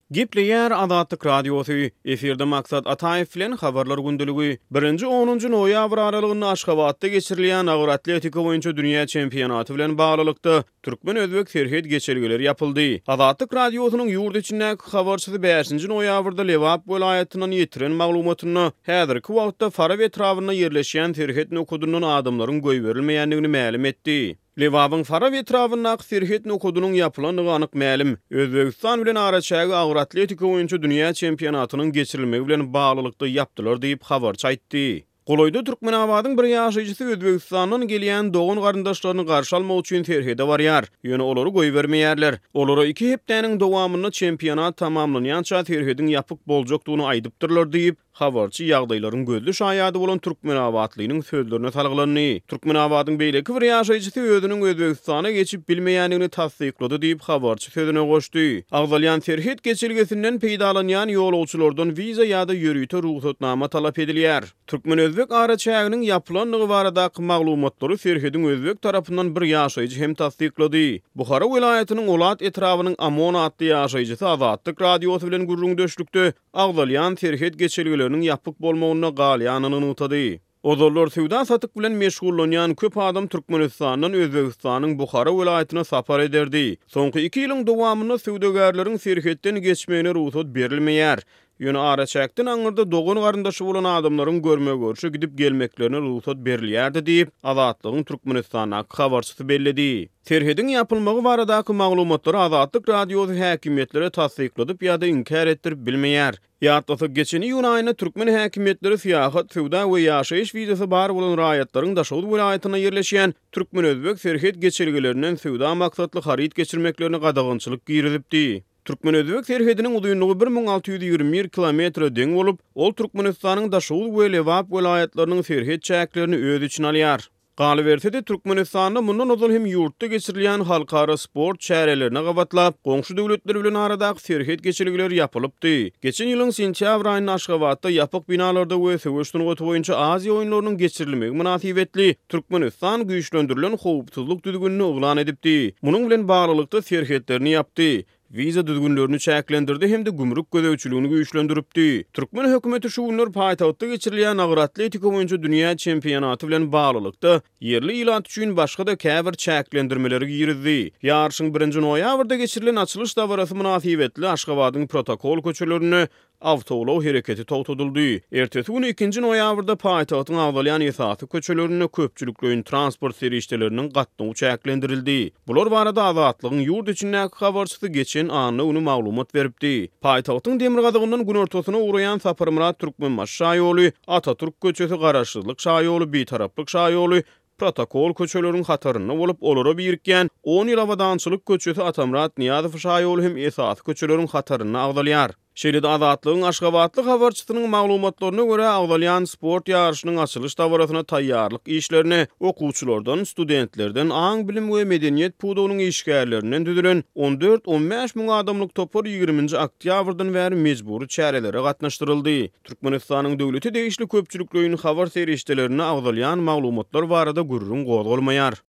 Gepleýär Azatlyk radiosu. Eferde maksat Ataýew bilen habarlar gündüligi. 1-10 noýabr aralygynda Aşgabatda geçirilýän agyr atletika boýunça dünýä çempionaty bilen baglylykda türkmen özbek serhet geçirgeleri yapyldy. Azatlyk radiosynyň ýurt içindäki habarçysy 5 noýabrda Lewap welaýatynyň ýetiren maglumatyny häzirki wagtda Fara etrawyna ýerleşýän serhet nokudundan adamlaryň goý berilmeýändigini ma'lum etdi. Lewabyň Fara etrawyna serhet nokudunyň ýapylanyny anyk ma'lum. Özbegistan bilen araçagy agyr atletika boýunça dünýä çempionatynyň geçirilmegi bilen baglylykda yapdylar diýip habar çaýtdy. Goloýda Türkmenabadyň bir ýaşaýjysy Özbegistanyň gelýän dogan garyndaşlaryny garşy almak üçin terhede barýar. Ýöne olary goý bermeýärler. Olara 2 hepdäniň dowamynda çempionat tamamlanýança terhedin ýapyk boljakdygyny aýdypdyrlar diýip habarçy ýagdaýlaryň gözlü şaýady bolan Türkmenabadlynyň sözlerine salgylandy. Türkmenabadyň beýleki bir ýaşaýjysy özüniň Özbegistana geçip bilmeýändigini tasdiklady diýip habarçy sözüne goşdy. Agdalýan terhet geçirgesinden peýdalanýan ýolagçylardan wiza ýa-da ýörüýte ruhsatnama talap edilýär. Türkmen özbek araçagynyň ýapylanlygy baradaky maglumatlary serhediň özbek tarapyndan bir ýaşaýjy hem tasdiklady. Buhara welaýatynyň Olat etrawynyň Amon adly ýaşaýjysy Azatlyk radiosy bilen gurrun döşlükde agdalýan terhet geçirgeleri ýapyk bolmagyna galýanyny unutady. Ozorlar suwda satyk bilen meşgullanýan köp adam Türkmenistanyň Özbegistanyň Buhara welaýatyna sapar ederdi. Soňky 2 ýylyň dowamynda suwdagarlaryň serhetden geçmegine ruhsat berilmeýär. Ýöne araçakdan aňyrda dogan garyndaşy bolan adamlaryň görme görüşe gidip gelmeklerine ruhsat berilýärdi diýip Azatlygyň Türkmenistanyň habarçysy belledi. Terhedin ýapylmagy baradaky maglumatlary Azatlyk radiosy häkimetlere tasdikladyp ýa-da inkar etdirip bilmeýär. Ýa-da geçen ýyl aýyna türkmen häkimetleri syýahat, sowda we ýaşaýyş wizasy bar bolan raýatlaryň Daşawut welaýatyna ýerleşýän türkmen özbek serhet geçirgelerinden sowda maksatly haryt geçirmeklerini gadagynçylyk girizipdi. Türkmen özbek serhediniň uzunlygy 1621 kilometr deň bolup, ol Türkmenistanyň Daşawut we Lewap welaýatlarynyň serhet çäklerini öz içine alýar. Galy bersede Türkmenistanyň mundan ozal hem ýurtda geçirilýän halkara sport çärelerine gabatlap, goňşy döwletler bilen aradaky serhet geçirgeleri ýapylypdy. Geçen ýylyň sentýabr aýyna Aşgabatda ýapyk binalarda we söwüşdüň goty boýunça Aziýa oýunlarynyň geçirilmegi münasibetli Türkmenistan güýçlendirilen howpsuzlyk düzgünini oglan edipdi. Munyň bilen baglylykda serhetlerini ýapdy. Wiza düzgünlerini çäklendirdi hem de gümrük gödäwçiligini güýçlendiripdi. Türkmen hökümeti şu günler paýtagtda geçirilýän agyr atletika boýunça dünýä çempionaty bilen baglylykda yerli ilan üçin başga da käbir çäklendirmeleri girizdi. Ýarşyň 1 noýabrda geçirilen açylış dawarasy münasibetli Aşgabatyň protokol köçelerini awtolaw hereketi togtadyldy. Ertesi günü 2 noýabrda paýtagtyň agdalýan esasy köçelerini köpçüliklerin transport serişdeleriniň gatnagy çäklendirildi. Bular barada Azatlygyň ýurt içindäki habarçysy geçen anly uny maglumat beripdi. Paýtagtyň demir gadagyndan gün ortasyna uğrayan Saparmurat Türkmenbaş şaýoly, Atatürk köçesi garaşdyrlyk şaýoly, bitaraplyk şaýoly, protokol köçeleriniň hataryna bolup olara birikýän 10 ýyl awadançylyk köçesi Atamrat Niýazow şaýoly hem esasy köçeleriň hataryna agdalýar. Şeýle-de Azatlygyň Aşgabatlyk habarçysynyň maglumatlaryna görä agdalýan sport ýarşynyň açylış dawrasyna taýýarlyk işlerini okuwçylardan, studentlerden, aň bilim we medeniýet pudunyň işgärlerinden düzülen 14-15 müň adamlyk topar 20 oktýabrdan bäri mejburi çärelere gatnaşdyryldy. Türkmenistanyň döwleti degişli köpçüliklerini habar serişdelerine agdalýan maglumatlar barada gurrun gozgalmaýar.